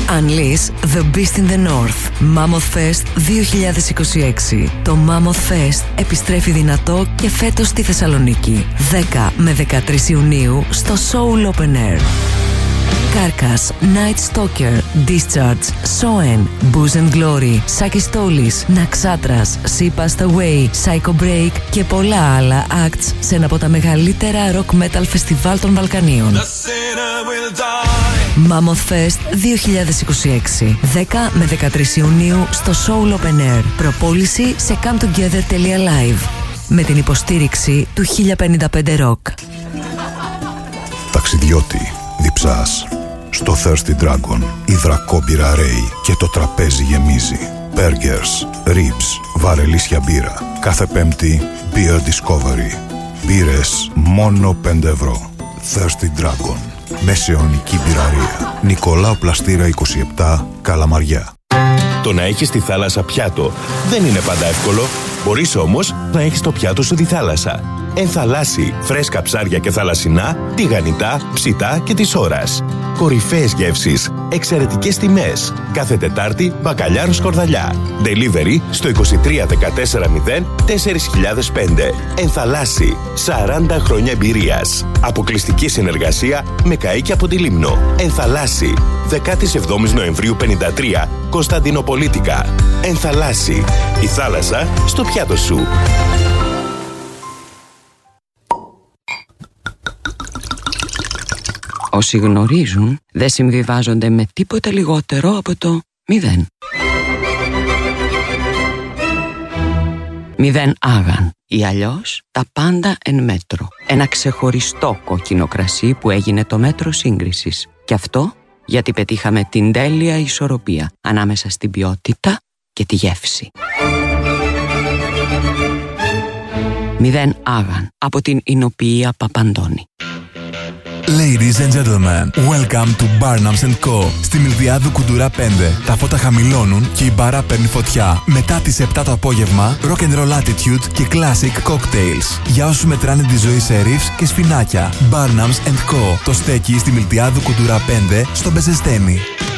Unleash the Beast in the North. Mammoth Fest 2026. Το Mammoth Fest επιστρέφει δυνατό και φέτος στη Θεσσαλονίκη. 10 με 13 Ιουνίου στο Soul Open Air. Carcass, Night Stalker, Discharge, Soen, Booze and Glory, Sakistolis, Naxatras, She Passed Away, Psycho Break και πολλά άλλα acts σε ένα από τα μεγαλύτερα rock metal φεστιβάλ των Βαλκανίων. Mammoth Fest 2026. 10 με 13 Ιουνίου στο Soul Open Air. Προπόληση σε cometogether.live. Με την υποστήριξη του 1055 Rock. Ταξιδιώτη, διψάς. Στο Thirsty Dragon, η δρακόμπυρα ρέει και το τραπέζι γεμίζει. Burgers, ribs, βαρελίσια μπύρα. Κάθε Πέμπτη, Beer Discovery. Μπύρες μόνο 5 ευρώ. Thirsty Dragon. Μεσαιωνική μπυραρία. Νικολάου Πλαστήρα 27, Καλαμαριά. Το να έχεις τη θάλασσα πιάτο δεν είναι πάντα εύκολο. Μπορείς όμως να έχεις το πιάτο σου τη θάλασσα. Ενθαλάσσι, φρέσκα ψάρια και θαλασσινά, τηγανιτά, ψητά και της ώρας. Κορυφαίες γεύσεις, εξαιρετικές τιμές. Κάθε Τετάρτη, μπακαλιάρο σκορδαλιά. Delivery στο 23 14 0 4005. Ενθαλάσσι, 40 χρόνια εμπειρίας. Αποκλειστική συνεργασία με καΐκι από τη Λίμνο. Ενθαλάσσι, 17 Νοεμβρίου 53, Κωνσταντινοπολίτικα. Ενθαλάσσι, η θάλασσα στο πιάτο σου. Όσοι γνωρίζουν δεν συμβιβάζονται με τίποτα λιγότερο από το 0. 0 άγαν ή αλλιώς τα πάντα εν μέτρο. Ένα ξεχωριστό κόκκινο κρασί που έγινε το μέτρο σύγκρισης. Και αυτό γιατί πετύχαμε την τέλεια ισορροπία ανάμεσα στην ποιότητα και τη γεύση. 0 άγαν από την Ινοποιία Παπαντώνη. Ladies and gentlemen, welcome to Barnums & Co. Στη Μιλδιάδου Κουντουρά 5. Τα φώτα χαμηλώνουν και η μπάρα παίρνει φωτιά. Μετά τις 7 το απόγευμα, rock and roll attitude και classic cocktails. Για όσους μετράνε τη ζωή σε ρίφς και σφινάκια. Barnums & Co. Το στέκει στη Μιλδιάδου Κουντουρά 5 στο Μπεζεστένι.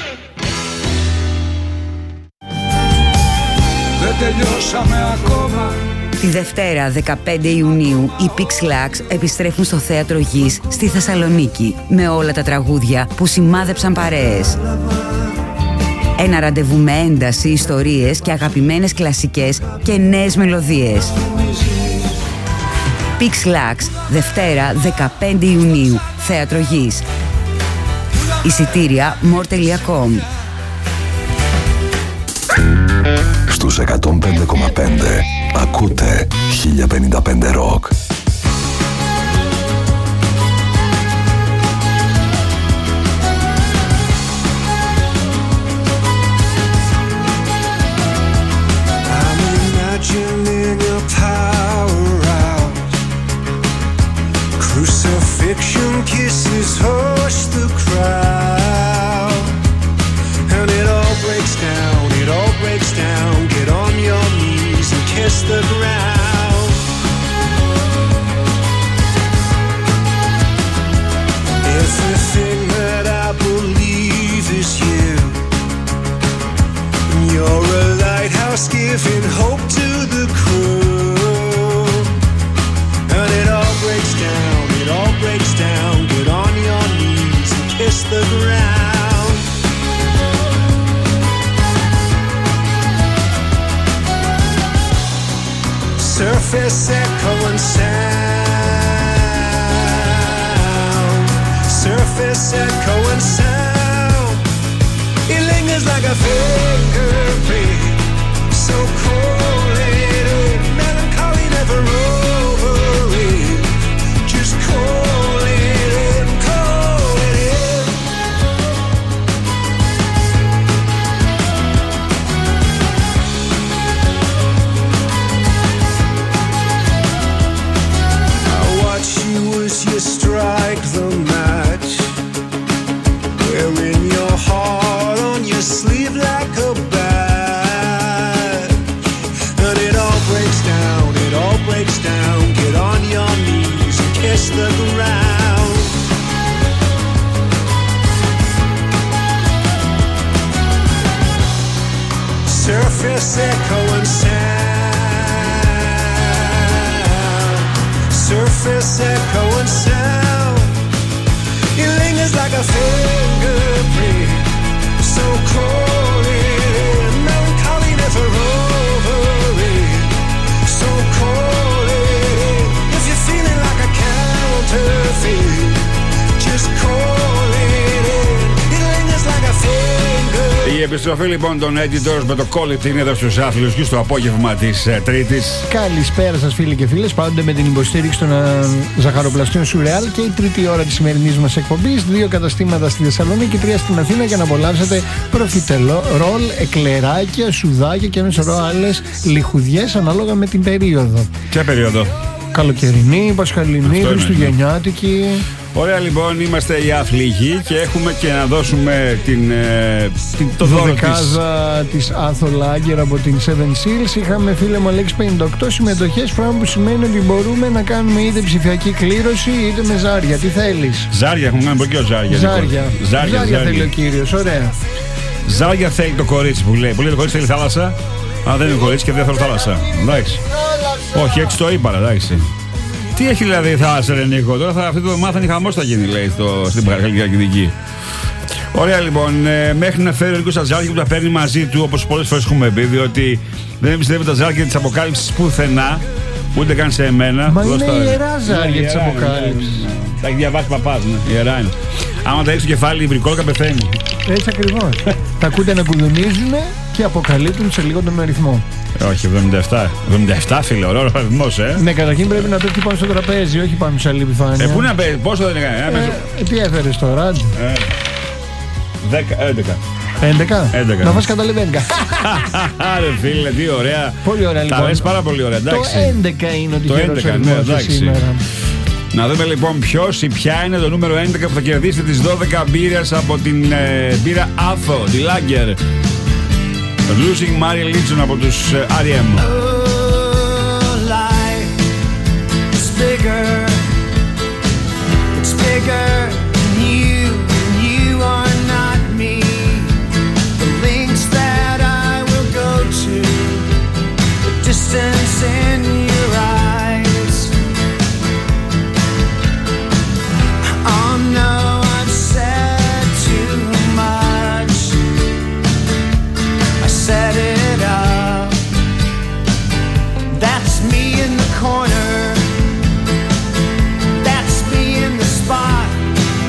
Δεν τελειώσαμε ακόμα. Τη Δευτέρα 15 Ιουνίου οι Pixlax επιστρέφουν στο Θέατρο Γης στη Θεσσαλονίκη με όλα τα τραγούδια που σημάδεψαν παρέες. Ένα ραντεβού με ένταση, ιστορίες και αγαπημένες κλασικές και νέες μελωδίες. Pixlax, Δευτέρα 15 Ιουνίου, Θέατρο Γης. Εισιτήρια more.com. Στους 105,5 ακούτε 1055 Rock. Crucifixion kisses hush the crowd, and it all breaks down, it all breaks down. Get on your knees and kiss the ground. Everything that I believe is you. You're a lighthouse giving hope to the crew, and it all breaks down, it all breaks down. Get on your knees and kiss the ground. Surface echo and sound. Surface echo and sound. It lingers like a fingerprint, so cold-headed, melancholy, never over it. Just call it in, call it in. I watch you as you strike the match, wearing your heart on your sleeve like a badge. And it all breaks down, it all breaks down. Get on your knees and kiss the ground. surface echoing sound. Surface echoing sound. It lingers like a fingerprint, so cold and melancholy, never over it. So cold and if you're feeling like a counterfeit, just call it in. It lingers like a fingerprint. Η επιστροφή λοιπόν των Editors με το Call It είναι εδώ στους άθλιους και στο απόγευμα της Τρίτης. Καλησπέρα σας φίλοι και φίλες, πάντοτε με την υποστήριξη των ζαχαροπλαστείων Σουρεάλ και η τρίτη ώρα της σημερινής μας εκπομπής. 2 καταστήματα στη Θεσσαλονίκη, 3 στην Αθήνα για να απολαύσετε προφιτελό, εκλεράκια, σουδάκια και ένα σωρό άλλες λιχουδιές ανάλογα με την περίοδο. Ποια περίοδο? Καλοκαιρινή, πασχαλινή, χριστουγεννιάτικη. Ωραία λοιπόν, είμαστε οι άθλοι και έχουμε και να δώσουμε το δώρο της. Της Άθο Lager από την Seven Seals. Είχαμε φίλε μου Αλέξη 58 συμμετοχές, πράγμα που σημαίνει ότι μπορούμε να κάνουμε είτε ψηφιακή κλήρωση είτε με ζάρια. Τι θέλεις? Ζάρια, έχουμε κάνει πολύ και ζάρια. Ζάρια θέλει ο κύριος, ωραία. Ζάρια θέλει το κορίτσι που λέει. Που λέει το κορίτσι θέλει θάλασσα. Αν δεν είναι κορίτσι και δεν θέλω θάλασσα. Εντάξει. Όχι, έτσι το είπα, εντάξει. Τι έχει δηλαδή η θάλασσα, ρε Νίκο? Τώρα αυτή το μάθανε χαμός θα γίνει, λέει, στην Παγκαλιακή. Ωραία λοιπόν, μέχρι να φέρει ο Νίκος τα ζάρια που τα παίρνει μαζί του, όπως πολλές φορές έχουμε πει, διότι δεν εμπιστεύει τα ζάρια της αποκάλυψης πουθενά, ούτε καν σε εμένα. Μα είναι ιερά ζάρια της αποκάλυψης. Τα έχει διαβάσει παπάς, ναι, ιερά είναι. Άμα τα έχει στο κεφάλι, η βρικόλκα πεθαίνει. Έτσι ακριβώς. Τα ακούτε να κουδουνίζουν και αποκαλύπτουν σε λίγο τον αριθμό. Όχι, 77. 77 φίλε, ωραίο αριθμός, Ναι, καταρχήν πρέπει να πέφτει πάνω στο τραπέζι, όχι πάνω σε άλλη επιφάνεια. Πού να πέφτει, πόσο δεν έκανε? Τι έφερες τώρα? 11. 11. Να φας καταλαβαίνεις. Άρε φίλε, τι ωραία. Πολύ ωραία λοιπόν. Τα λες πάρα πολύ ωραία, εντάξει. Το 11 είναι ο τυχερός αριθμός σήμερα. Να δούμε λοιπόν ποιος ή ποια είναι το νούμερο 11 που θα κερδίσει τις 12 μπύρες από την μπύρα Άθο, τη Lager. Losing My Religion από τους R.E.M. It's bigger than you, and you are not me. The lengths that I will go to, the distance in your eyes. Oh no, I've said too much. I set it up. That's me in the corner. That's me in the spot.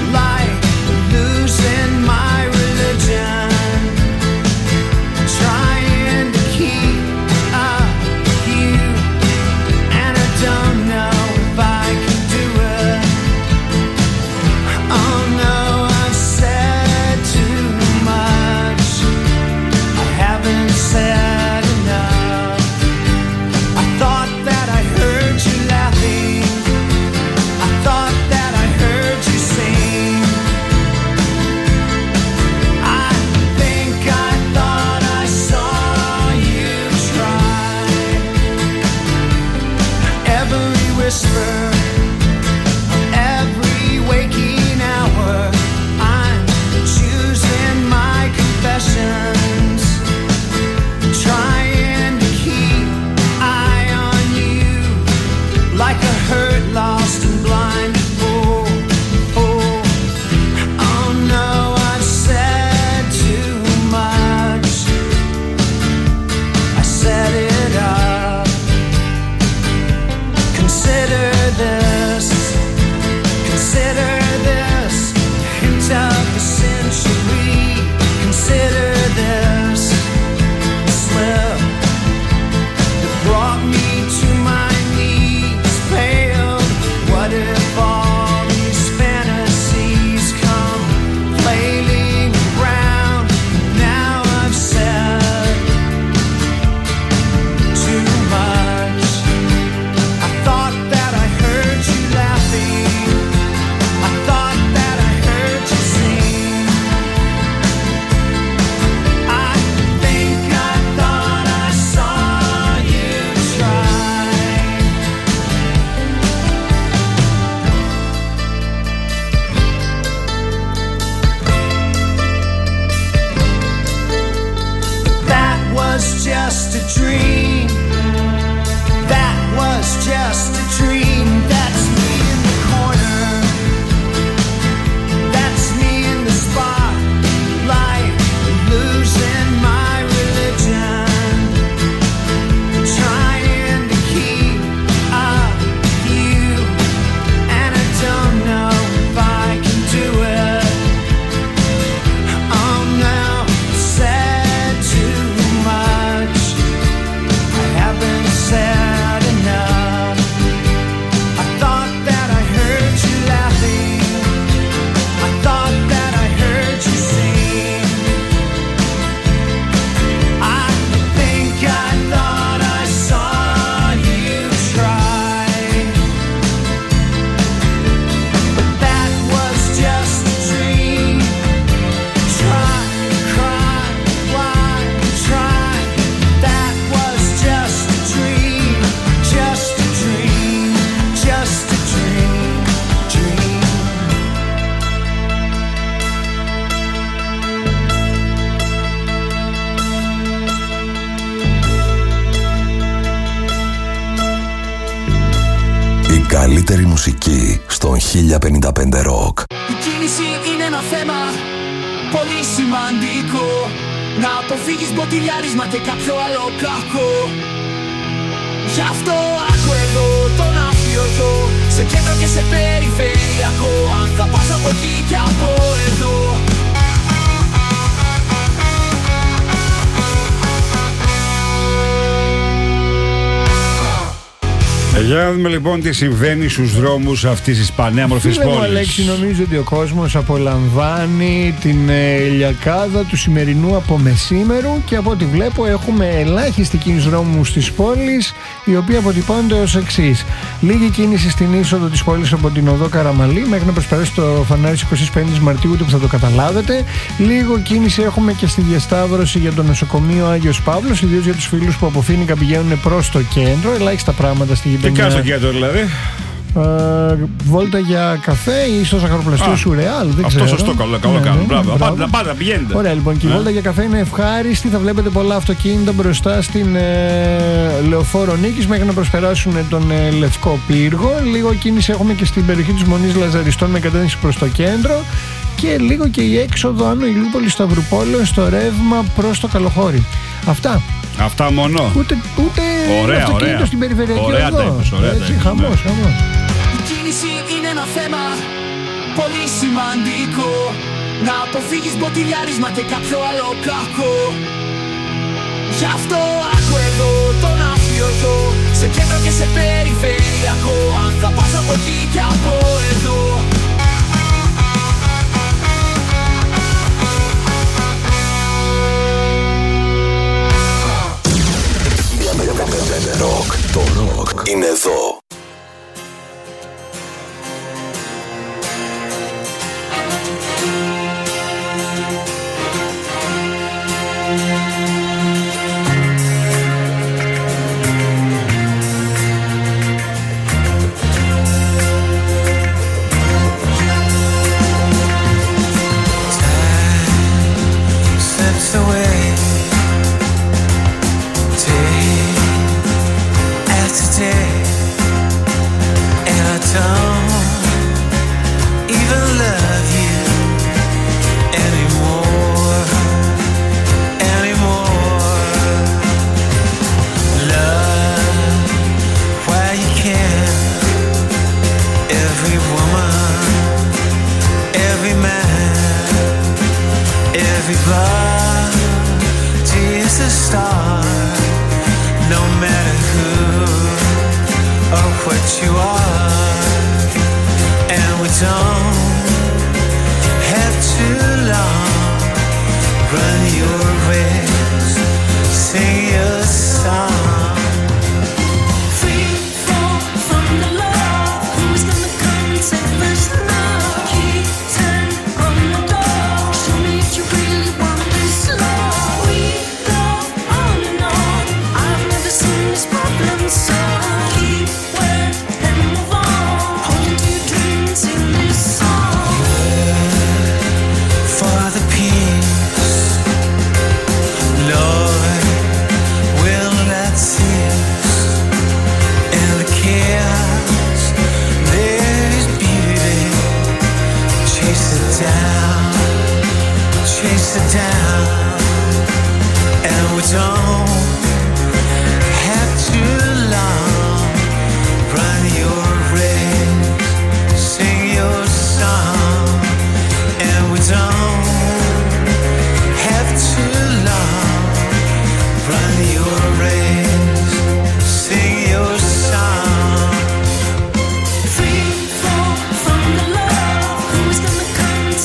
καλύτερη μουσική στον 1055 Rock. Η κίνηση είναι ένα θέμα πολύ σημαντικό. Να αποφύγεις μποτιλιάρισμα και κάποιο άλλο κακό. Γι' αυτό άκου εδώ τον αφιωτό, σε κέντρο και σε περιφερειακό. Αν θα πας από εκεί και από εδώ. Για να δούμε λοιπόν τι συμβαίνει στους δρόμους αυτής της πανέμορφης πόλης. Αλέξη, νομίζω ότι ο κόσμος απολαμβάνει την ηλιακάδα του σημερινού απομεσήμερου και από ό,τι βλέπω έχουμε ελάχιστη κίνηση δρόμου της πόλης, η οποία αποτυπώνεται ως εξής. Λίγη κίνηση στην είσοδο της πόλης από την οδό Καραμαλή μέχρι να προσπεράσει το φανάρι της 25 Μαρτίου, ούτε που θα το καταλάβετε. Λίγο κίνηση έχουμε και στη διασταύρωση για το νοσοκομείο Άγιος Παύλος, ιδίως για τους φίλους που από Φοίνικα πηγαίνουν προς το κέντρο. Ελάχιστα πράγματα στη γειτονιά. Τι κάνεις στο κέντρο δηλαδή? Βόλτα για καφέ ή στο ζαχαροπλαστείο σου Ρεάλ. Αυτό σωστό, καλό κάνω. Μπράβο. Πάντα πηγαίνετε. Ωραία, λοιπόν, και η βόλτα για καφέ είναι ευχάριστη. Θα βλέπετε πολλά αυτοκίνητα μπροστά στην Λεωφόρο Νίκης μέχρι να προσπεράσουν τον Λευκό Πύργο. Λίγο κίνηση έχουμε και στην περιοχή της Μονής Λαζαριστών με κατεύθυνση προς το κέντρο. Και λίγο και η έξοδο Άνω Ηλιούπολης Σταυρουπόλεων στο ρεύμα προς το Καλοχώρι. Αυτά μόνο. Ούτε αυτοκίνητο στην περιφερειακή οδό. Χαμός. Η κίνηση είναι ένα θέμα πολύ σημαντικό. Να αποφύγεις μποτιλιάρισμα και κάποιο άλλο κακό. Γι' αυτό άκου εδώ τον αφιωτό, σε κέντρο και σε περιφερειακό. Αν θα πας από εκεί και από εδώ. Rock, το rock είναι εδώ.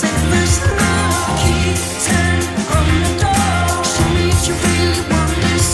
Show me if you really want this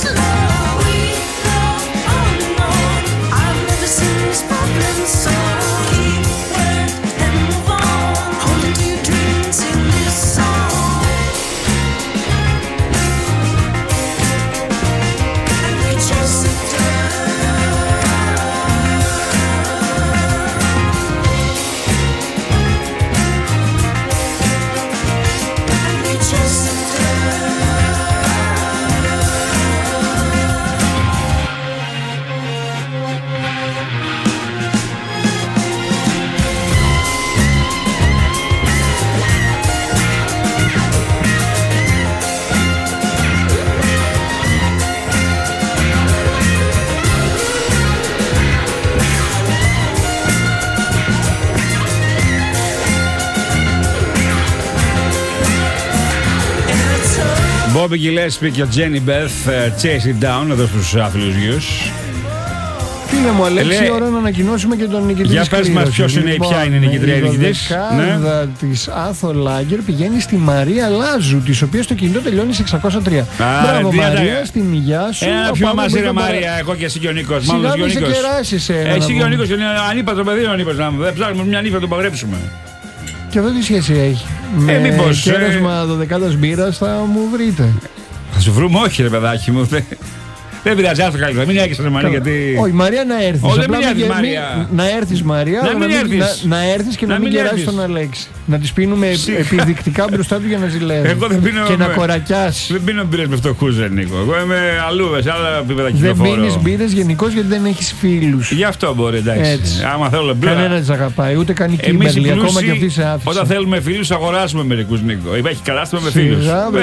Bobby Gillespie και ο Jenny Beth, Chase It Down, εδώ στους άθλιους γιους. Φίλε μου, Αλέξη, ώρα να ανακοινώσουμε και τον νικητή. Για πες μας ποιος είναι, ποια είναι η νικητρία ή νικητής. Η δεκάδα της Άθο Λάγκερ πηγαίνει στη Μαρία Λάζου, της οποίας το κινητό τελειώνει σε 603. Μπράβο Μαρία, στην υγειά σου. Ένα πιο μαζί ρε Μαρία, εγώ και εσύ και ο Νίκος. Σιγά μη σε κεράσεις. Εσύ και ο Νίκος είναι ανήπατο παιδί ο Νίκος. Δεν ψάχνουμε μια νύφα να τον παγρέψουμε. Και αυτό τι σχέση έχει? Με κέρασμα 12ης μπύρας θα μου βρείτε. Θα σου βρούμε όχι ρε παιδάκι μου. Δεν πειράζει, άστο καλύτερα. Μην έρχεσαι ρε Μαρία, γιατί. Όχι, Μαρία να έρθεις. Όχι, δεν έρθεις Μαρία. Να έρθεις Μαρία, να έρθεις και να μην κεράσεις τον Αλέξη. Να τις πίνουμε επιδεικτικά μπροστά του για να ζηλεύει. Εγώ δεν πίνω. Και να κορακιάσει. Δεν πίνω μπύρες με φτωχούς, Νίκο. Εγώ είμαι αλλού, σε άλλα επίπεδα κυκλοφορώ. Δεν πίνεις μπύρες γενικώς γιατί δεν έχεις φίλους. Γι' αυτό μπορεί, εντάξει. Άμα θέλω μπύρα. Κανένα τις αγαπάει, ούτε καν η Κίμπερλι, ακόμα και αυτή σε άφησε. Όταν θέλουμε φίλους, αγοράσουμε μερικούς, Νίκο. Υπάρχει κατάστημα με φίλους.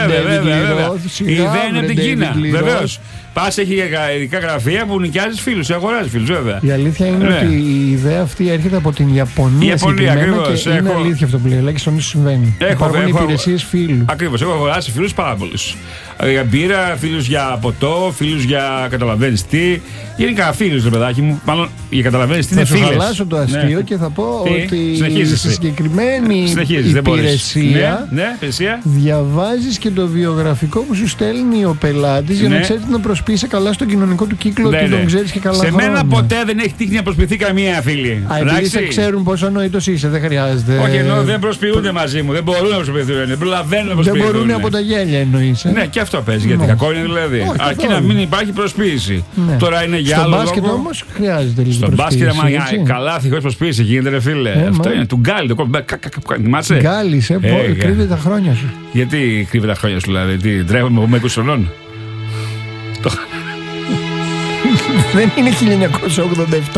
Η ιδέα είναι από την Κίνα, βεβαίως. Πας έχει ειδικά γραφεία που νοικιάζεις φίλους, αγοράζεις φίλους, βέβαια. Η αλήθεια είναι ότι η ιδέα αυτή έρχεται από την Ιαπωνία. Ακριβώς. Και είναι αλήθεια αυτό που λέει, και στον ίσο συμβαίνει. Υπάρχουν υπηρεσίες φίλου. Ακριβώς. Έχω αγοράσει φίλους πάρα πολλούς. Για μπύρα, φίλους για ποτό, φίλους για καταλαβαίνεις τι. Γενικά φίλους, ρε παιδάκι μου. Μάλλον για καταλαβαίνεις τι είναι φίλες. Θα σου χαλάσω το αστείο και θα πω ότι στη συγκεκριμένη υπηρεσία διαβάζεις και το βιογραφικό που σου στέλνει ο πελάτης για να ξέρει να προσπίσει καλά στον κοινωνικό του κύκλο ότι τον ξέρεις και καλά. Σε μένα ποτέ δεν έχει τύχει να προσποιηθεί καμία φίλη. Επειδή σε ξέρουν πόσο νοήτος είσαι, δεν χρειάζεται. Όχι, ενώ δεν προσποιούνται μαζί μου. Δεν μπορούν να προσποιηθούν. Δεν μπορούν από τα γέλια εννοείς. Ναι, και αυτό παίζει. Γιατί κακό είναι δηλαδή. Αρκεί να μην υπάρχει προσποίηση. Τώρα είναι για άλλο. Στο μπάσκετ όμως χρειάζεται λίγο. Στο μπάσκετ, καλά, χωρίς προσποίηση γίνεται, ρε φίλε. Αυτό είναι του Γκάλι. Θυμάσαι. Γκάλι, κρύβεται τα χρόνια σου. Γιατί κρύβεται τα χρόνια σου, δηλαδή. Τι τρέχουμε με 20 χρονών. Δεν είναι 1987.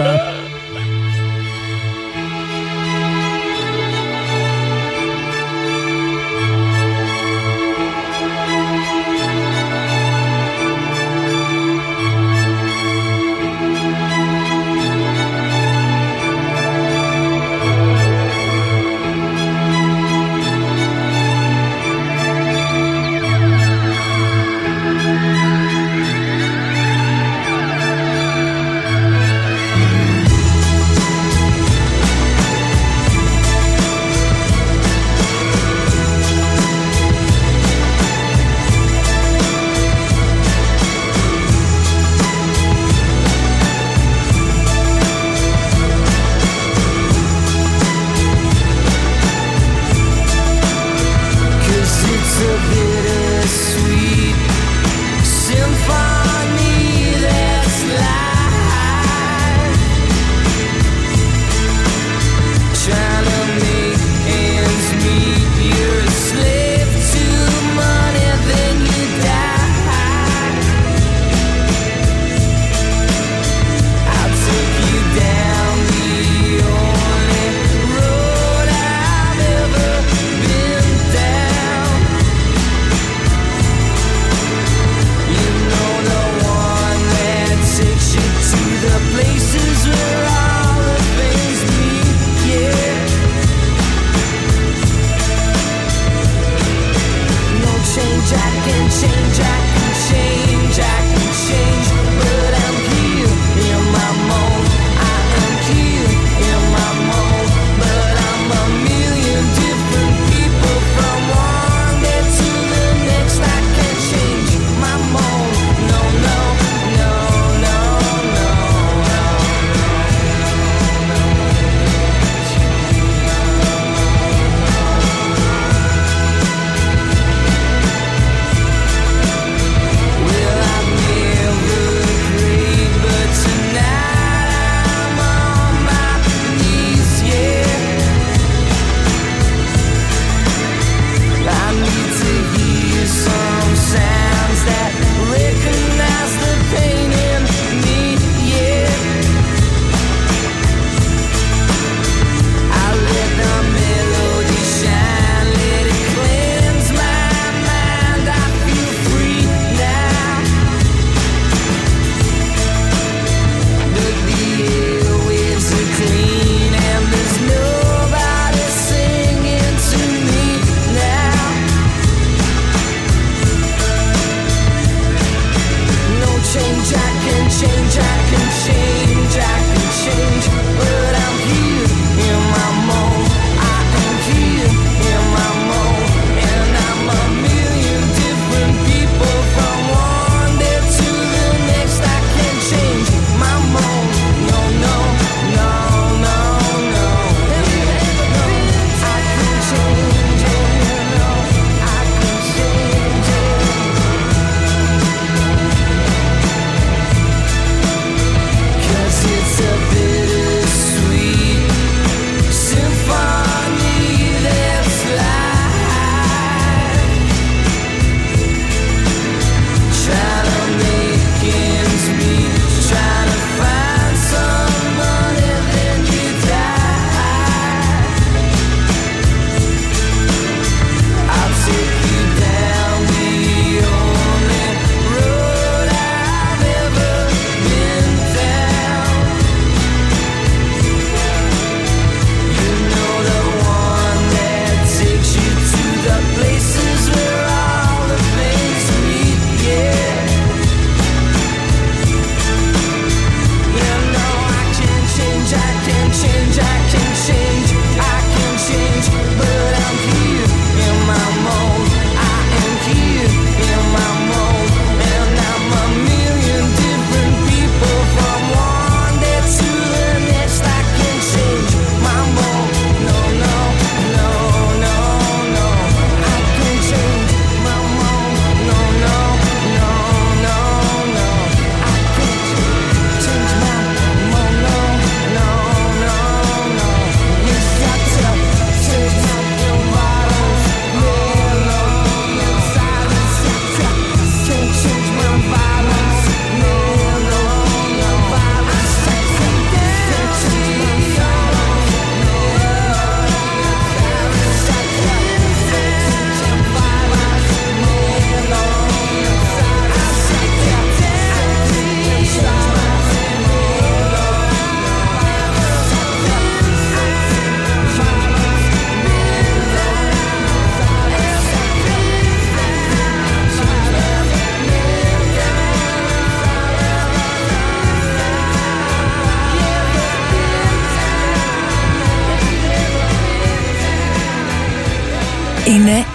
Well,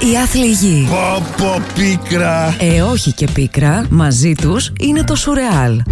οι άθλοι γη. Πω πίκρα. Όχι και πίκρα, μαζί τους είναι το Σουρεάλ.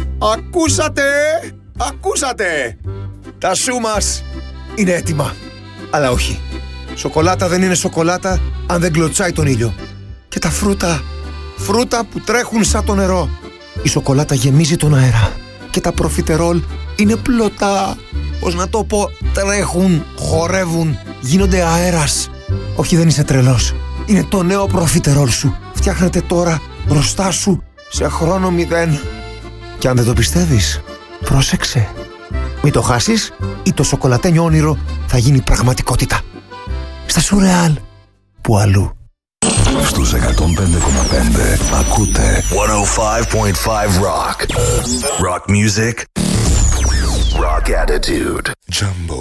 Ακούσατε! Τα σου μας είναι έτοιμα. Αλλά όχι. Σοκολάτα δεν είναι σοκολάτα αν δεν κλωτσάει τον ήλιο. Και τα φρούτα που τρέχουν σαν το νερό. Η σοκολάτα γεμίζει τον αέρα. Και τα προφιτερόλ είναι πλωτά. Πώς να το πω, τρέχουν, χορεύουν, γίνονται αέρας. Όχι, δεν είσαι τρελός. Είναι το νέο προφιτερόλ σου. Φτιάχνεται τώρα μπροστά σου σε χρόνο 0. Και αν δεν το πιστεύεις, πρόσεξε. Μην το χάσεις ή το σοκολατένιο όνειρο θα γίνει πραγματικότητα. Στα Σουρεάλ, που αλλού. Στους 105,5 ακούτε 105.5 Rock. Rock music. Rock attitude. Jumbo.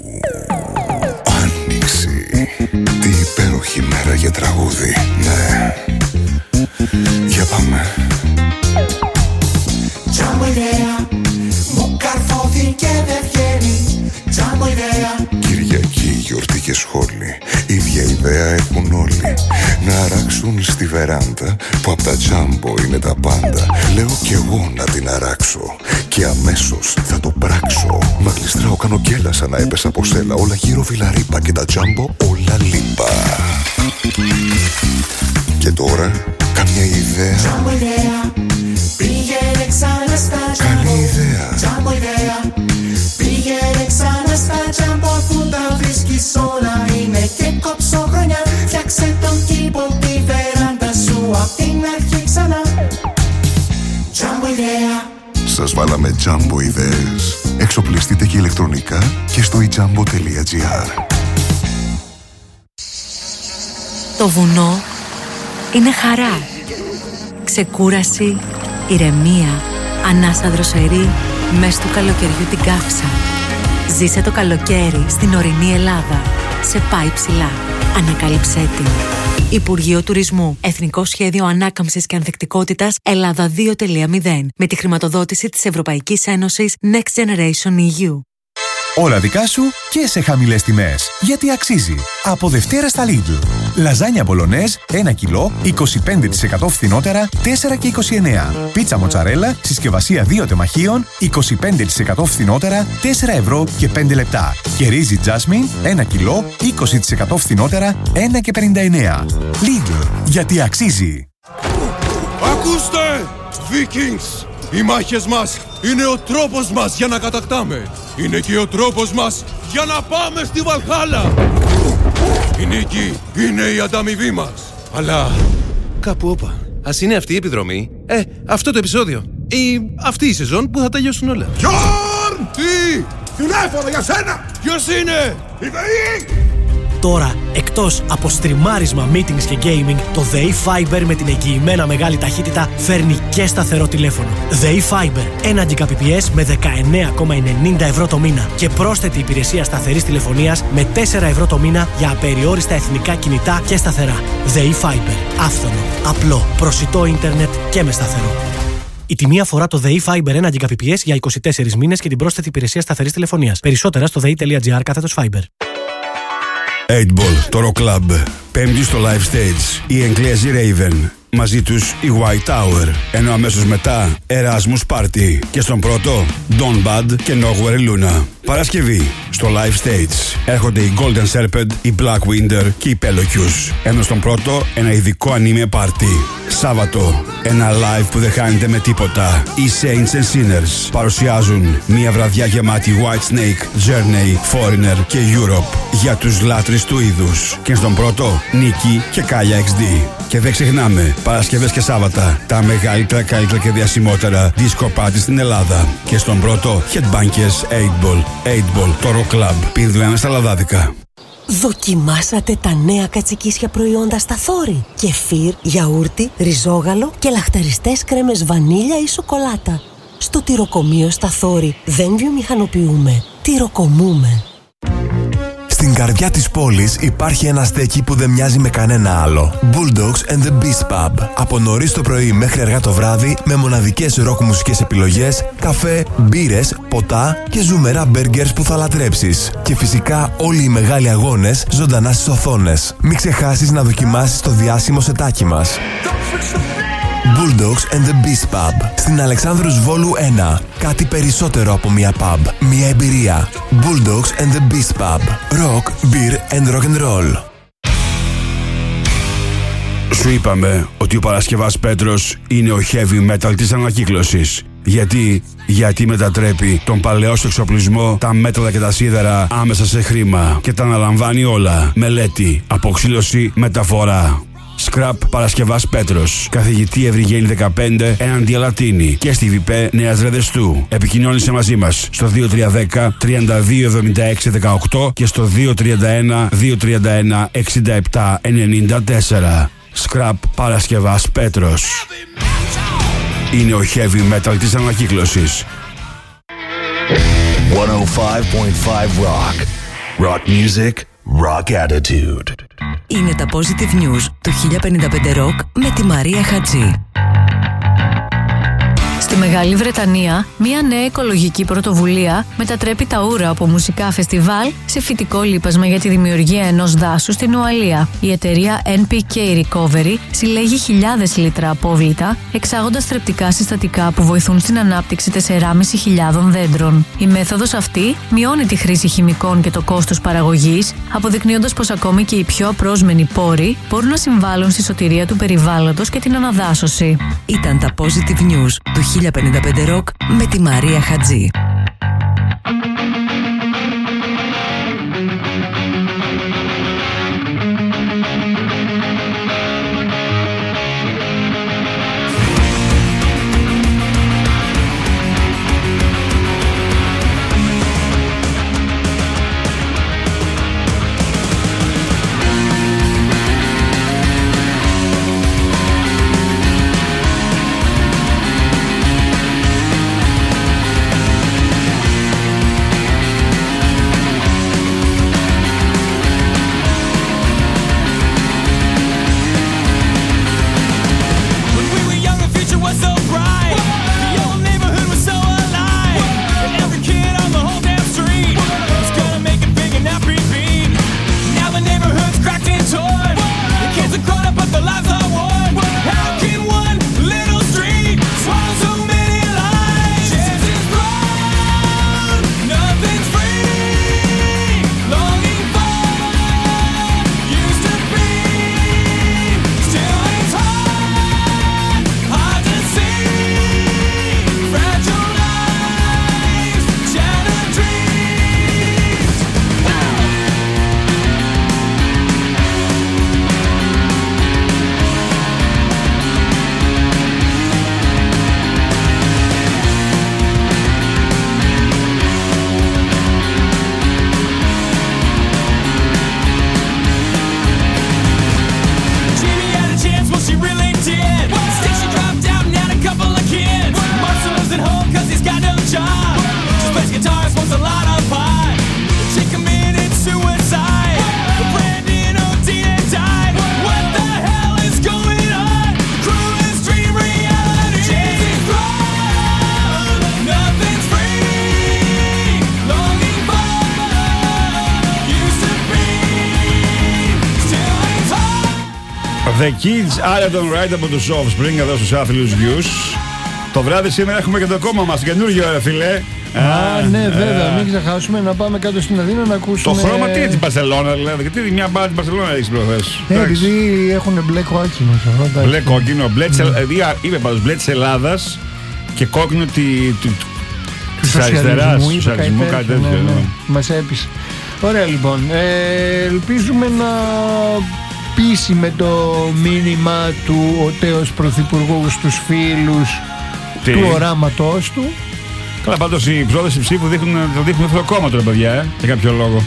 Άνοιξη. Τι υπέροχη μέρα για τραγούδι. Ναι. Για πάμε. Jumbo ιδέα. Μου καρφώθηκε δεν βγαίνει. Jumbo ιδέα. Κυριακή, γιορτή και σχόλη. Ίδια ιδέα έχουν όλοι. Να αράξουν στη βεράντα που απ' τα Jumbo είναι τα πάντα. Λέω κι εγώ να την αράξω και αμέσως θα το πράξω. Μα γλιστράω, κάνω γκέλα σαν να έπεσα από σέλα. Όλα γύρω βιλαρίπα και τα Jumbo όλα λίπα. Και τώρα καμιά ιδέα. Jumbo ιδέα. Πήγαινε ξανά στα Jumbo. Καλή ιδέα. Jumbo ιδέα. Πήγαινε ξανά στα Jumbo αφού τα βρίσκεις όλα είναι και κοψοχρονιά. Φτιάξε τον κήπο, τη βεράντα σου απ' την αρχή ξανά. Jumbo ιδέα. Σας βάλαμε Jumbo ιδέες. Εξοπλιστείτε και ηλεκτρονικά και στο ijumbo.gr. Το βουνό είναι χαρά, ξεκούραση, ηρεμία, ανάσα δροσερή, μες του καλοκαιριού την καύσα. Ζήσε το καλοκαίρι στην ορεινή Ελλάδα. Σε πάει ψηλά. Ανακάλυψέ την. Υπουργείο Τουρισμού. Εθνικό Σχέδιο Ανάκαμψης και Ανθεκτικότητας Ελλάδα 2.0. Με τη χρηματοδότηση της Ευρωπαϊκής Ένωσης Next Generation EU. Όλα δικά σου και σε χαμηλές τιμές. Γιατί αξίζει. Από Δευτέρα στα Lidl. Λαζάνια μπολονέζ 1 κιλό 25% φθηνότερα 4,29. Πίτσα μοτσαρέλα συσκευασία 2 τεμαχίων 25% φθηνότερα 4 ευρώ και 5 λεπτά. Και ρύζι Jasmine 1 κιλό 20% φθηνότερα 1,59. Lidl. Γιατί αξίζει. Ακούστε! Vikings! Οι μάχες μας είναι ο τρόπος μας για να κατακτάμε. Είναι και ο τρόπος μας για να πάμε στη Βαλχάλα. Η νίκη είναι η ανταμοιβή μας. Αλλά κάπου όπα. Ας είναι αυτή η επιδρομή, αυτό το επεισόδιο ή αυτή η σεζόν που θα τελειώσουν όλα. Γιόρν! Τι! Τηλέφωνο για σένα! Ποιος είναι? Η ΔΕΗ! Τώρα, εκτός από στριμάρισμα, meetings και gaming, το ΔΕΗ Fiber με την εγγυημένα μεγάλη ταχύτητα φέρνει και σταθερό τηλέφωνο. ΔΕΗ Fiber, 1 Gbps με 19,90 ευρώ το μήνα και πρόσθετη υπηρεσία σταθερής τηλεφωνίας με 4 ευρώ το μήνα για απεριόριστα εθνικά κινητά και σταθερά. ΔΕΗ Fiber, άφθονο, απλό, προσιτό ίντερνετ και με σταθερό. Η τιμή αφορά το ΔΕΗ Fiber 1 Gbps για 24 μήνες και την πρόσθετη υπηρεσία σταθερής τηλεφωνίας. Περισσότερα στο dei.gr/Fiber. 8ball, το Rock Club. Πέμπτη στο live stage. Οι Εγγλέζοι Raven. Μαζί τους η White Tower. Ενώ αμέσως μετά Erasmus Party. Και στον πρώτο Don Bad και Nowhere Luna. Παρασκευή στο live stage έρχονται οι Golden Serpent, οι Black Winder και οι Pelocus. Ενώ στον πρώτο ένα ειδικό anime party. Σάββατο ένα live που δεν χάνεται με τίποτα. Οι Saints and Sinners παρουσιάζουν μια βραδιά γεμάτη White Snake, Journey, Foreigner και Europe για τους λάτρεις του είδους. Και στον πρώτο Νίκη και Κάλια XD. Και δεν ξεχνάμε Παρασκευές και Σάββατα τα μεγαλύτερα, καλύτερα και διασημότερα disco party στην Ελλάδα. Και στον πρώτο Headbangers 8ball. 8ball, το Rock Club. Πίνδουλα στα λαδάδικα. Δοκιμάσατε τα νέα κατσικίσια προϊόντα στα Θόρη. Κεφίρ, γιαούρτι, ριζόγαλο και λαχταριστές κρέμες βανίλια ή σοκολάτα. Στο τυροκομείο στα Θόρη δεν βιομηχανοποιούμε, τυροκομούμε. Στην καρδιά της πόλης υπάρχει ένα στέκι που δεν μοιάζει με κανένα άλλο. Bulldogs and the Beast Pub. Από νωρίς το πρωί μέχρι αργά το βράδυ, με μοναδικές ροκ μουσικές επιλογές, καφέ, μπύρες, ποτά και ζουμερά μπέργκερς που θα λατρέψεις. Και φυσικά όλοι οι μεγάλοι αγώνες ζωντανά στις οθόνες. Μην ξεχάσεις να δοκιμάσεις το διάσημο σετάκι μας. Bulldogs and the Beast Pub. Στην Αλεξάνδρους Βόλου 1. Κάτι περισσότερο από μια pub. Μια εμπειρία. Bulldogs and the Beast Pub. Rock, beer and rock and roll. Σου είπαμε ότι ο Παρασκευάς Πέτρος είναι ο heavy metal της ανακύκλωσης. Γιατί μετατρέπει τον παλαιό στο εξοπλισμό, τα μέταλλα και τα σίδερα άμεσα σε χρήμα και τα αναλαμβάνει όλα. Μελέτη, αποξήλωση, μεταφορά. Scrap Παρασκευάς Πέτρος. Καθηγητή Ευρυγένη 15 έναντι Αλατίνη και στη ΒΠ Νέας Ρεδεστού. Επικοινώνησε μαζί μας στο 2310 3276 18 και στο 231 231 67 94. Scrap Παρασκευάς Πέτρος. Είναι ο heavy metal της ανακύκλωσης. 105.5 Rock. Rock music, rock attitude. Είναι τα Positive News του 1055 Rock με τη Μαρία Χατζή. Στη Μεγάλη Βρετανία, μια νέα οικολογική πρωτοβουλία μετατρέπει τα Ούρα από μουσικά φεστιβάλ σε φυτικό λείπασμα για τη δημιουργία ενός δάσους στην Ουαλία. Η εταιρεία NPK Recovery συλλέγει χιλιάδες λίτρα απόβλητα, εξάγοντας θρεπτικά συστατικά που βοηθούν στην ανάπτυξη 4.500 δέντρων. Η μέθοδος αυτή μειώνει τη χρήση χημικών και το κόστος παραγωγής, αποδεικνύοντας πως ακόμη και οι πιο απρόσμενοι πόροι μπορούν να συμβάλλουν στη σωτηρία του περιβάλλοντος και την αναδάσωση. Ήταν τα Positive News του 1055 Rock με τη Μαρία Χατζή. The Kids, Alton Wright από τους Offspring εδώ στους άθλιους γιους. Το βράδυ σήμερα έχουμε και το κόμμα μας, καινούργιο φίλε. Ναι, βέβαια, μην ξεχάσουμε να πάμε κάτω στην Αθήνα να ακούσουμε. Το χρώμα τι είναι της Μπαρσελόνα, δηλαδή, γιατί μια μπάρα της Μπαρσελόνα έχεις προχθές. Επειδή έχουν μπλε κόκκινο. Μπλε κόκκινο, είπε πάντως μπλε της Ελλάδας και κόκκινο της αριστεράς. Του σοσιαλισμού, κάτι τέτοιο. Μας έπεισε. Ωραία λοιπόν, ελπίζουμε να πείσει με το μήνυμα του ο τέος πρωθυπουργού στους φίλους του οράματός του. Καλά, πάντως οι πρόδες ψήφου το δείχνουν εθνοκόμματο ρε παιδιά, για κάποιο λόγο.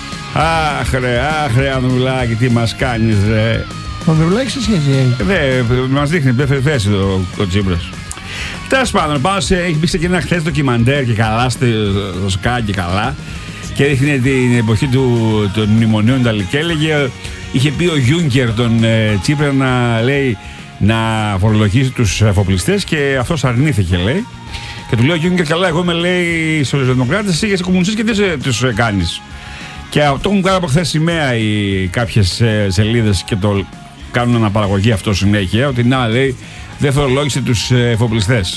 Αχ ρε Ανδρουλάκη, τι μας κάνεις ρε. Ο Ανδρουλάκης σε σχέση έχει. Μας δείχνει δεύτερη θέση ο Τσίπρας. Τέλος πάντων, έχει μπει σε ένα χθες ντοκιμαντέρ και καλά, στο Sky και καλά. και έδειχνε την εποχή των μνημονίων και έλεγε, είχε πει ο Γιούγκερ τον Τσίπρα να λέει να φορολογήσει τους εφοπλιστές και αυτός αρνήθηκε, λέει. Και του λέει ο Γιούγκερ, καλά, εγώ είμαι, λέει, σοσιαλδημοκράτης, εσύ είσαι κομμουνιστής και δεν τους κάνεις. Και αυτό έχουν κάνει από χθες σημαία οι κάποιες σελίδες και το κάνουν αναπαραγωγή αυτό συνέχεια, ότι να, λέει, δεν φορολόγησε τους εφοπλιστές.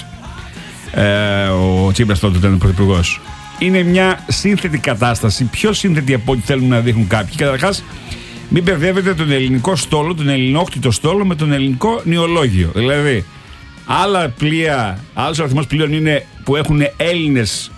Ο Τσίπρας τότε ήταν πρωθυπουργός. Είναι μια σύνθετη κατάσταση, πιο σύνθετη από ό,τι θέλουν να δείχνουν κάποιοι. Καταρχάς, μην μπερδεύετε τον ελληνικό στόλο, τον ελληνόκτητο στόλο με τον ελληνικό νεολόγιο. Δηλαδή, άλλα πλοία, άλλος αριθμός πλοίων είναι που έχουν Έλληνες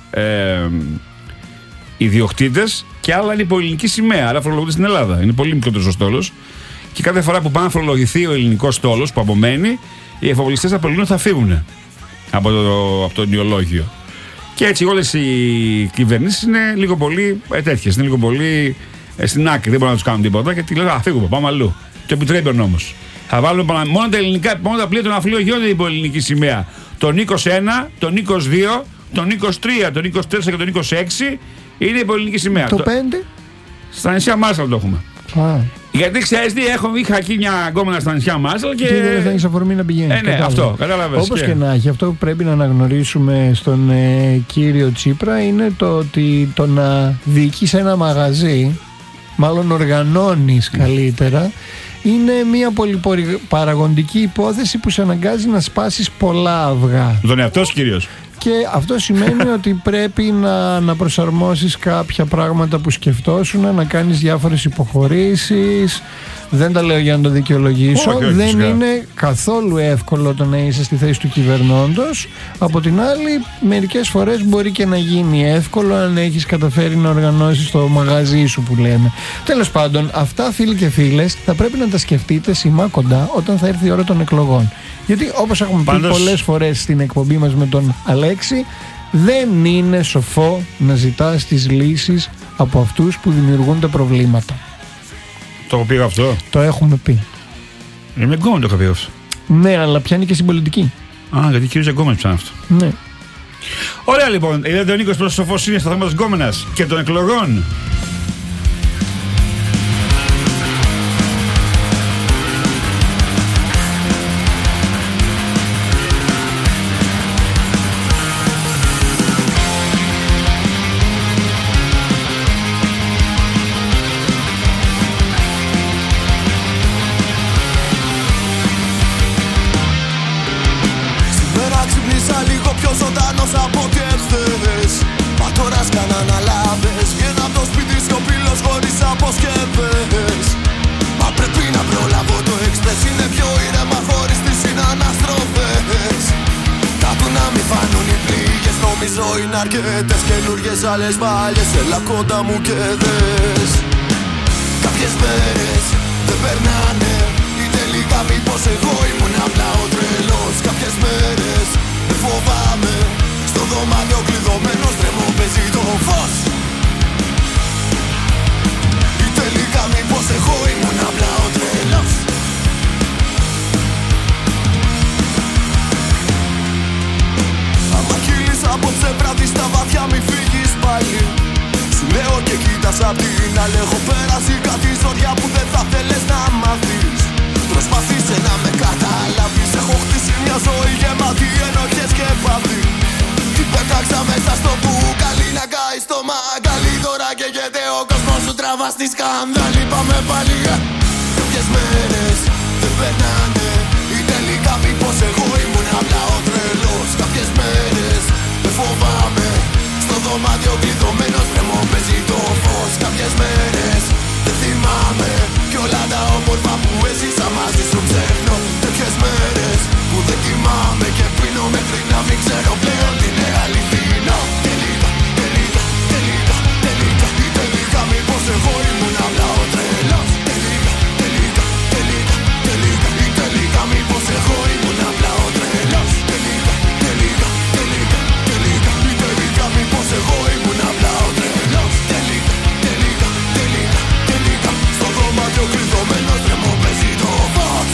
ιδιοκτήτες και άλλα είναι υπό ελληνική σημαία. Άρα φορολογούνται στην Ελλάδα. Είναι πολύ μικρότερος ο στόλος. Και κάθε φορά που πάνε να φορολογηθεί ο ελληνικός στόλος που απομένει, οι εφοπλιστές από Ελλήνων θα φύγουν από το νεολόγιο. Και έτσι όλες οι κυβερνήσεις είναι λίγο πολύ τέτοιες, είναι λίγο πολύ στην άκρη. Δεν μπορούν να τους κάνουν τίποτα και λένε, α, φύγουμε, πάμε αλλού. Το επιτρέπει ο νόμος. Θα βάλουμε μόνο τα ελληνικά, μόνο τα πλοία των ναυπλίων γίνονται υπό ελληνική σημαία. Τον 21, τον 22, τον 23, τον 24 και τον 26 είναι υπό ελληνική σημαία. Το 5? Στα νησιά Μάρσαλ το έχουμε. Γιατί ξέρεις τι, είχα εκεί μια γκόμενα στα νησιά Μάρσαλ και δεν θα έχεις αφορμή να πηγαίνεις. Ναι, αυτό, κατάλαβες. Όπως και να έχει, αυτό που πρέπει να αναγνωρίσουμε στον κύριο Τσίπρα είναι το ότι το να διοικείς ένα μαγαζί, μάλλον οργανώνεις καλύτερα, είναι μια πολυπαραγοντική υπόθεση που σε αναγκάζει να σπάσεις πολλά αυγά. Τον εαυτό σου κυρίως. Και αυτό σημαίνει ότι πρέπει να προσαρμόσεις κάποια πράγματα που σκεφτόσουν, να κάνεις διάφορες υποχωρήσεις. Δεν τα λέω για να το δικαιολογήσω. Όχι, δεν φυσικά. είναι καθόλου εύκολο το να είσαι στη θέση του κυβερνώντος. Από την άλλη, μερικές φορές μπορεί και να γίνει εύκολο αν έχεις καταφέρει να οργανώσεις το μαγαζί σου που λέμε. Τέλος πάντων, αυτά, φίλοι και φίλες, θα πρέπει να τα σκεφτείτε σημά κοντά όταν θα έρθει η ώρα των εκλογών. Γιατί όπως έχουμε πει πολλές φορές στην εκπομπή μας με τον Αλέξη, δεν είναι σοφό να ζητάς τις λύσεις από αυτούς που δημιουργούν τα προβλήματα. Το έχω πει αυτό. Το έχουμε πει. Είμαι γκόμενο το έχω πει αυτό. Ναι, αλλά πιάνει και στην πολιτική. Α, γιατί κύριος γκόμενο πιάνει αυτό. Ναι. Ωραία λοιπόν, είδατε ο Νίκος πόσο σοφός είναι στο θέμα της γκόμενας και των εκλογών. Αρκετές καινούργιες άλλες μάλιες, έλα κοντά μου και δες. Κάποιες μέρες δεν περνάνε, ή τελικά μήπως εγώ ήμουν απλά ο τρελός. Κάποιες μέρες δεν φοβάμαι, στο δωμάτιο κλειδωμένος τρέμω παίζει το φως. Ή τελικά μήπως εγώ ήμουν απλά ο τρελός. Απόψε βράδυ στα βαθιά μη φύγεις πάλι. Σου λέω και κοίτας απ' την άλλη. Έχω πέρασει κάτι ζωριά που δεν θα θέλες να μάθεις. Προσπαθήσε να με καταλάβεις. Έχω χτίσει μια ζωή γεμάτη ενοχές και πάθη. Την πέταξα μέσα στο μπουκάλι να κάει στο μαγκάλι. Τώρα καίγεται ο κόσμος σου, τραβά στη σκανδάλη. Πάμε πάλι. Κάποιες μέρες δεν περνάνε, ή τελικά μήπως εγώ ήμουν απλά ο τρελός. Κάποιες μέρες δεν φοβάμαι, στο δωμάτιο κλειδωμένος τρέμω παίζει το φως. Κάποιες μέρες δεν θυμάμαι, κι όλα τα όμορφα που έζησα μαζί σου ψέχνω. Τέτοιες μέρες που δεν κοιμάμαι και πίνω μέχρι να μην ξέρω πλέον τι είναι αληθινό. Τελικά, τελικά, τελικά, τελικά, ή τελικά μήπως εγώ ήμουν απλά ο τρελός. Τελικά, τελικά, τελικά, τελικά, ή τελικά μήπως εγώ ήμουν απλά ο τρελός. Τελικά, τελικά, τελικά, τελικά, ή τελικά μήπως εγώ ήμουν απλά ο τρελός. Τελικά, τελικά, τελικά, τελικά, στο δωμάτιο κλειδωμένος τρέμω παίζει το φως.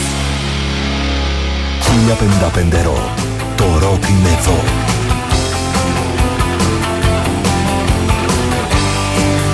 1055 Rock. Το ροκ είναι εδώ.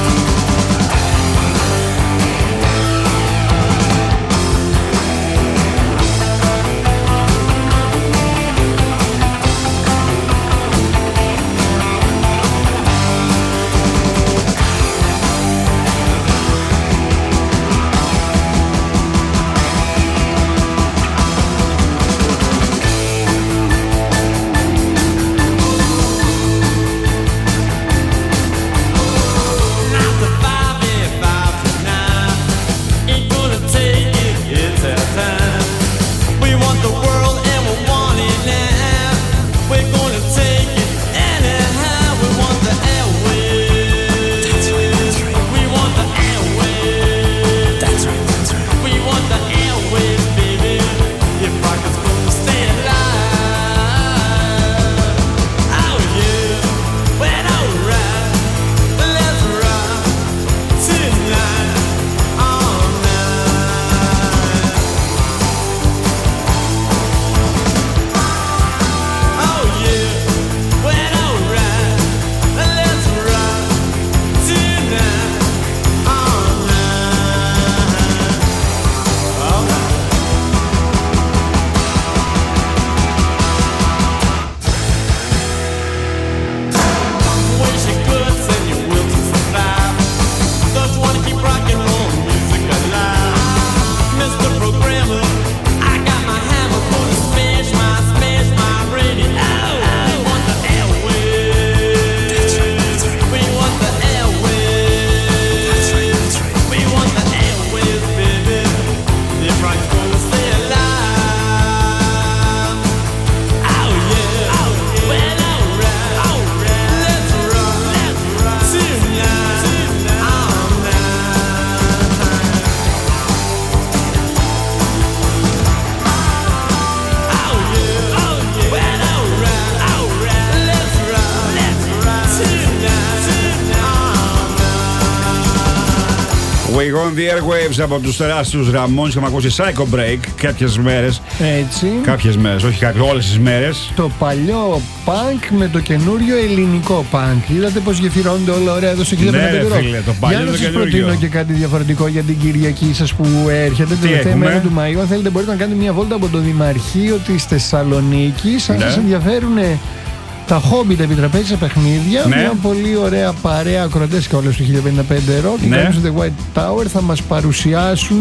We go on the airwaves από τους τεράστιους Ramones. Είχαμε ακούσει Psycho Break κάποιες μέρες. Έτσι. Κάποιες μέρες, όχι όλες τις μέρες. Το παλιό punk με το καινούριο ελληνικό punk. Είδατε πως γεφυρώνονται όλα ωραία εδώ στο 1500. Ναι, φίλε, το παλιό για και να το σας καινούριο. προτείνω και κάτι διαφορετικό για την Κυριακή σας που έρχεται. Την τελευταία μέρα του Μαΐου. Αν θέλετε μπορείτε να κάνετε μια βόλτα από το Δημαρχείο της Θεσσαλονίκης. Αν σας ενδιαφέρουν τα χόμπι, τα επιτραπέζια σε παιχνίδια, ναι. μια πολύ ωραία παρέα ακροατές και όλες του 1055 Rock, ναι. οι The White Tower θα μας παρουσιάσουν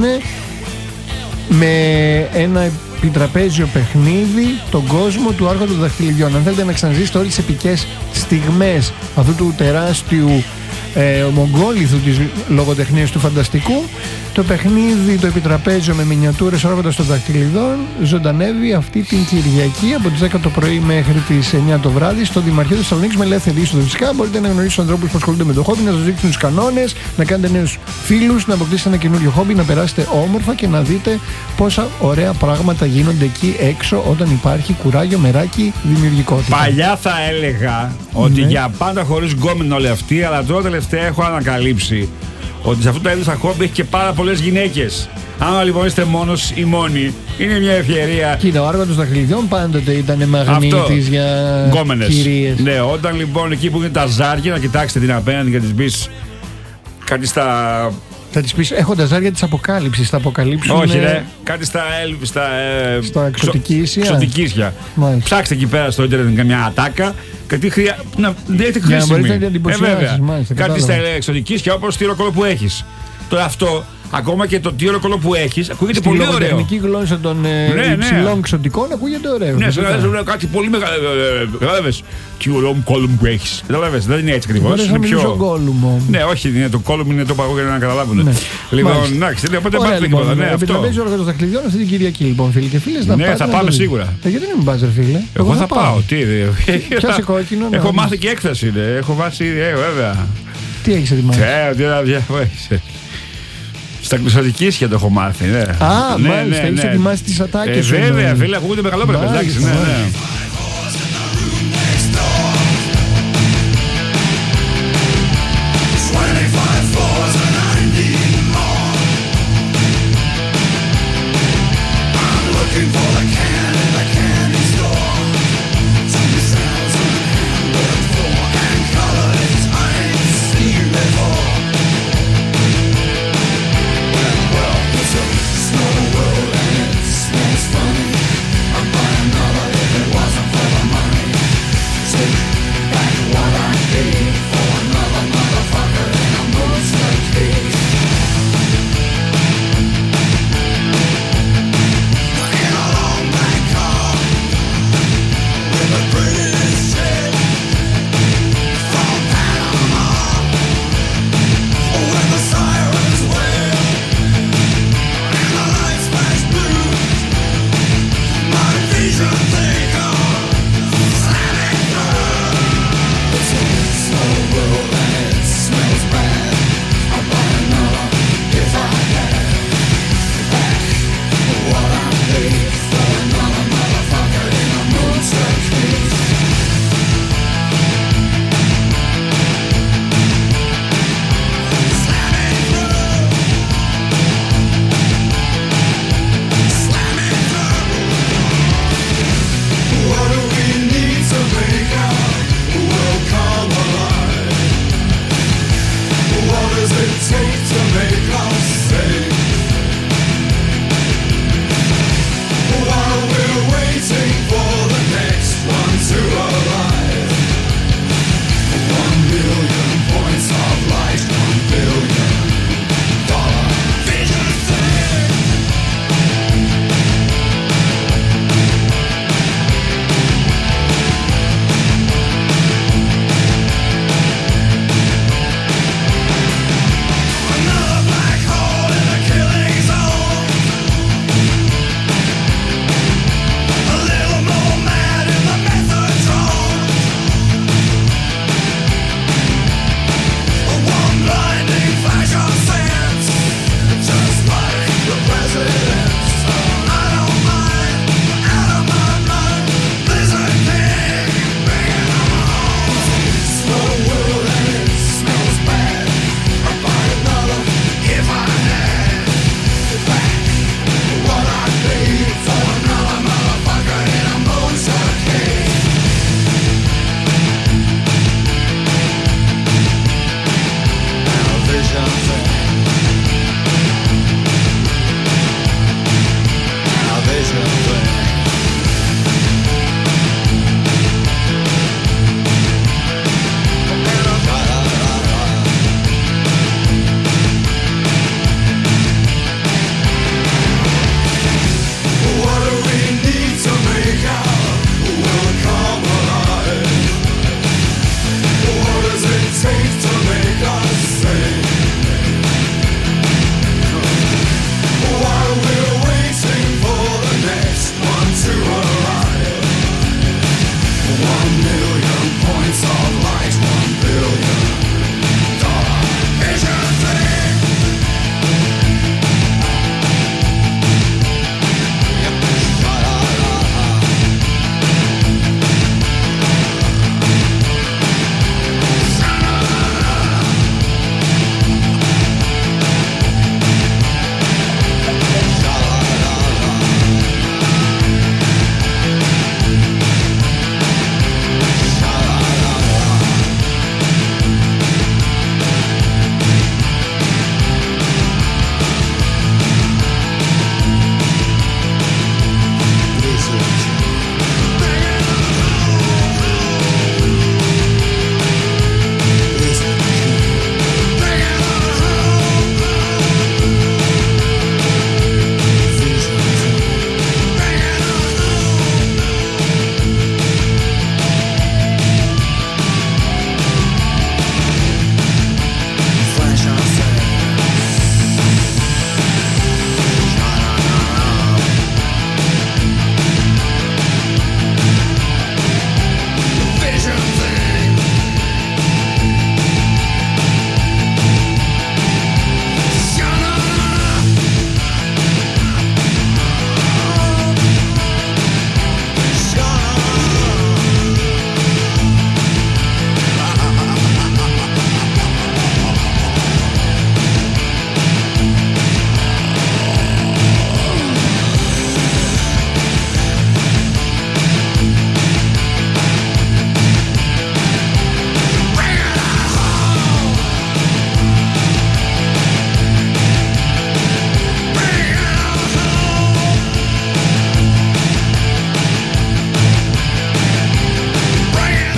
με ένα επιτραπέζιο παιχνίδι τον κόσμο του Άρχοντα των Δαχτυλιδιών. Αν θέλετε να ξαναζήσετε όλες τις επικές στιγμές αυτού του τεράστιου μογκόλιθου της λογοτεχνίας του φανταστικού, το παιχνίδι, το επιτραπέζιο με μινιατούρες Άρχοντας των Δαχτυλιδών ζωντανεύει αυτή την Κυριακή από τις 10 το πρωί μέχρι τις 9 το βράδυ στο Δημαρχείο της Θεσσαλονίκης με ελεύθερη είσοδο. Φυσικά μπορείτε να γνωρίσετε ανθρώπους που ασχολούνται με το χόμπι, να σας δείξουν τους κανόνες, να κάνετε νέους φίλους, να αποκτήσετε ένα καινούριο χόμπι, να περάσετε όμορφα και να δείτε πόσα ωραία πράγματα γίνονται εκεί έξω όταν υπάρχει κουράγιο, μεράκι, δημιουργικότητα. Παλιά θα έλεγα ότι για πάντα χωρίς γκόμενο όλοι αυτοί, αλλά τώρα τελευταία έχω ανακαλύψει ότι σε αυτό το είδος τα χόμπι έχει και πάρα πολλές γυναίκες. Άμα λοιπόν είστε μόνος ή μόνοι, είναι μια ευκαιρία. Κοίτα, ο Άργος των Δαχτυλιδιών πάντοτε ήταν μαγνήτης για κυρίες. Ναι, όταν λοιπόν εκεί που είναι τα ζάρια, να κοιτάξετε την απέναντι και να της πεις κάτι στα. Θα της πεις, έχω τα ζάρια της αποκάλυψης, θα αποκαλύψουν. Όχι, ρε, κάτι στα εξωτικίσια. Ψάξτε εκεί πέρα στο ίντερνετ μια ατάκα. Γιατί δεν έχετε χρήσιμη. Για να μπορείς να την εντυπωσιάσεις, μάλιστα. Κάτι στα εξωτικίσια όπως το τυροκόλο που έχεις. Τώρα αυτό, ακόμα και το τυροκόλο που έχεις, ακούγεται στη πολύ ωραίο. Στη λογοτεχνική γλώσσα των υψηλών ξωτικών ακούγεται ωραίο. Ναι, σε κάτι πολύ μεγάλο. Κατάλαβες, τι ωραίο κόλλο που έχεις. Κατάλαβες, δεν είναι έτσι ακριβώς. Είναι πιο γκόλουμο. Ναι, όχι, είναι το κόλλο είναι το παγό για να καταλάβουν. Λοιπόν, εντάξει, οπότε πάτε τίποτα. Επιτραπέζι ο Άρχοντας των Δαχτυλιδιών αυτή την Κυριακή, λοιπόν, φίλοι και φίλες. Ναι, θα πάμε σίγουρα. Γιατί δεν μην πας, φίλε. Εγώ θα πάω. Τι πιάσε κόκκινο. Έχω μάθει και έκθεση. Έχω βάσει, βέβαια. Τι έχεις ετοιμάσει? Στα κλεισωτικίσια το έχω μάθει. Ναι. Α, μάλιστα, έχεις ετοιμάσει τις ατάκες σου. Βέβαια, φίλε, ακούγονται μεγαλόπρεπες. Εντάξει, ναι. Small world and it smells funny. I'm buying another if it wasn't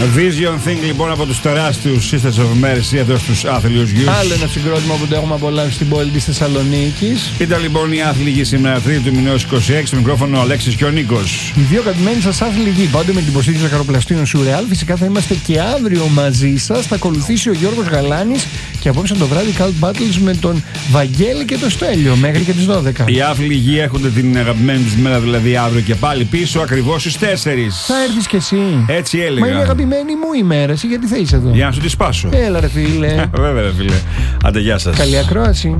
Vision Thing λοιπόν από τους τεράστιους Sisters of Mercy εδώ στους άθλιους γιους. Άλλο ένα συγκρότημα που το έχουμε απολαύσει στην πόλη της Θεσσαλονίκης. Ήταν λοιπόν η άθληγη σήμερα 3 του μηνός 26, στο μικρόφωνο ο Αλέξης και ο Νίκος. Οι δύο αγαπημένοι σας άθληγοι, πάντα με την υποστήριξη ζαχαροπλαστίνων Σουρεάλ. Φυσικά θα είμαστε και αύριο μαζί σας. Θα ακολουθήσει ο Γιώργος Γαλάνης και απόψε το βράδυ Cult Battles με τον Βαγγέλη και τον Στέλιο μέχρι και τις 12. Οι άθληγοι έχονται την αγαπημένη τους μέρα, δηλαδή αύριο και πάλι πίσω ακριβώς στις 4. Θα έρθεις κι εσύ. Έτσι έλεγα. Μα είναι αγαπημένη μου ημέρα, εσύ γιατί θα είσαι εδώ. Για να σου τη σπάσω. Έλα ρε φίλε. Βέβαια ρε φίλε. Άντε γεια σας. Καλή ακρόαση.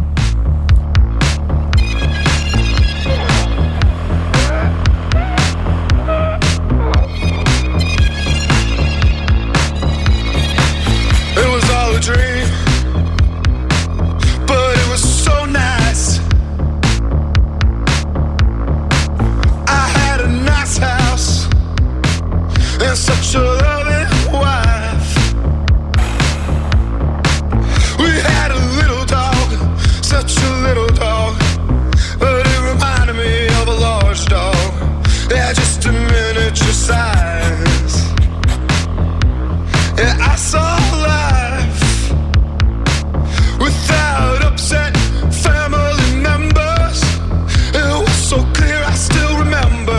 Such a loving wife. We had a little dog, such a little dog, but it reminded me of a large dog. Yeah, just a miniature size. Yeah, I saw life without upset family members. It was so clear, I still remember.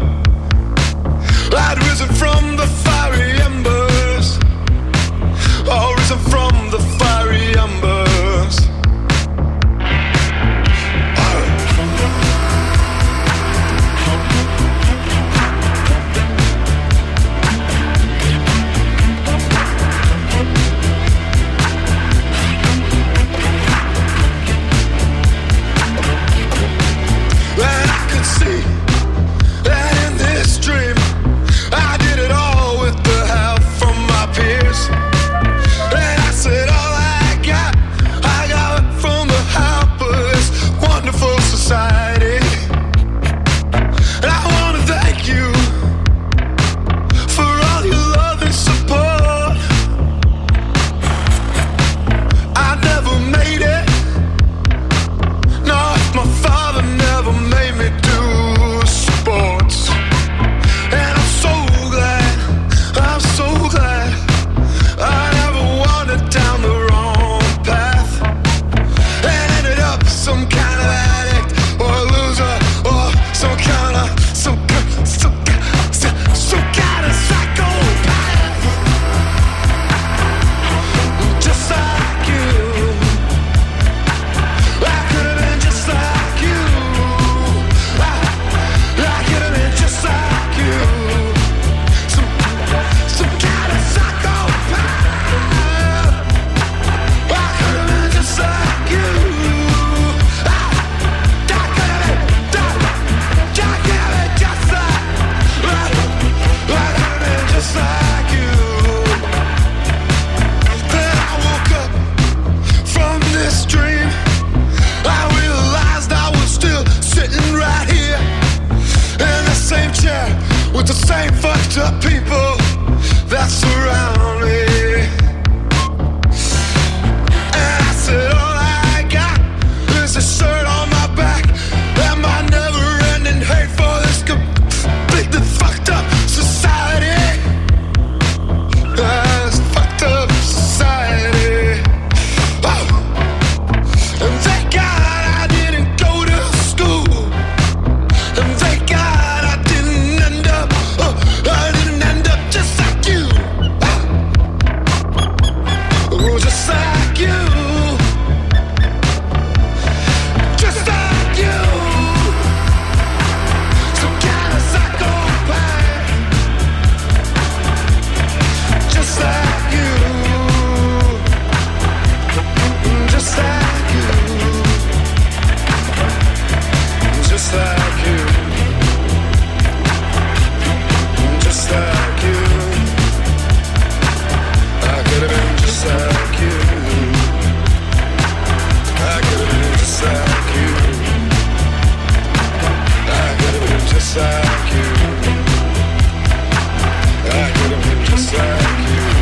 I'd risen from the fiery embers. Oh, risen from the fiery embers. And I could see that in this dream I did it all with the help from my peers. And I said all I got it from the help of this wonderful society. And I want to thank you for all your love and support. I never made it. No, my father never made me do sports. And I'm so glad I never wandered down the wrong path and ended up some kind of addict or a loser or some kind of psychopath. Just like you, I could have been just like you. I could have been just like you. Some kind of psychopath. I could have been just like you. I could have been just like. I could have been just like you. Then I woke up from this dream. I realized I was still sitting right here in the same chair with the same fucked up people that surround me.